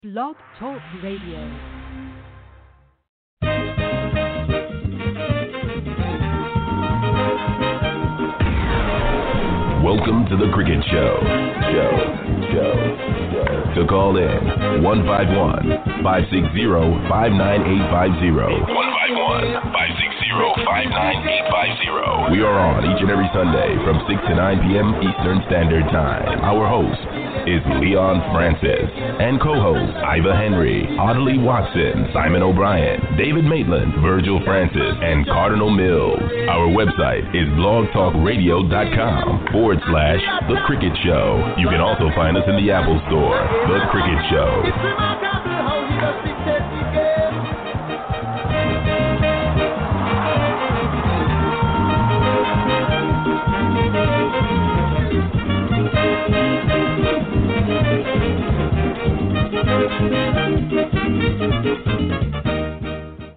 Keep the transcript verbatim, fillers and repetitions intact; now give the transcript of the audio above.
Blog Talk Radio. Welcome to the Cricket Show. Show, show, show. To call in, one five one, five six zero, five nine eight five zero. one five one, five six zero, five nine eight five zero. We are on each and every Sunday from six to nine p.m. Eastern Standard Time. Our host is Leon Francis and co-host Iva Henry, Audley Watson, Simon O'Brien, David Maitland, Virgil Francis, and Cardinal Mills. Our website is blogtalkradio.com forward slash The Cricket Show. You can also find us in the Apple Store. The Cricket Show. Thank you.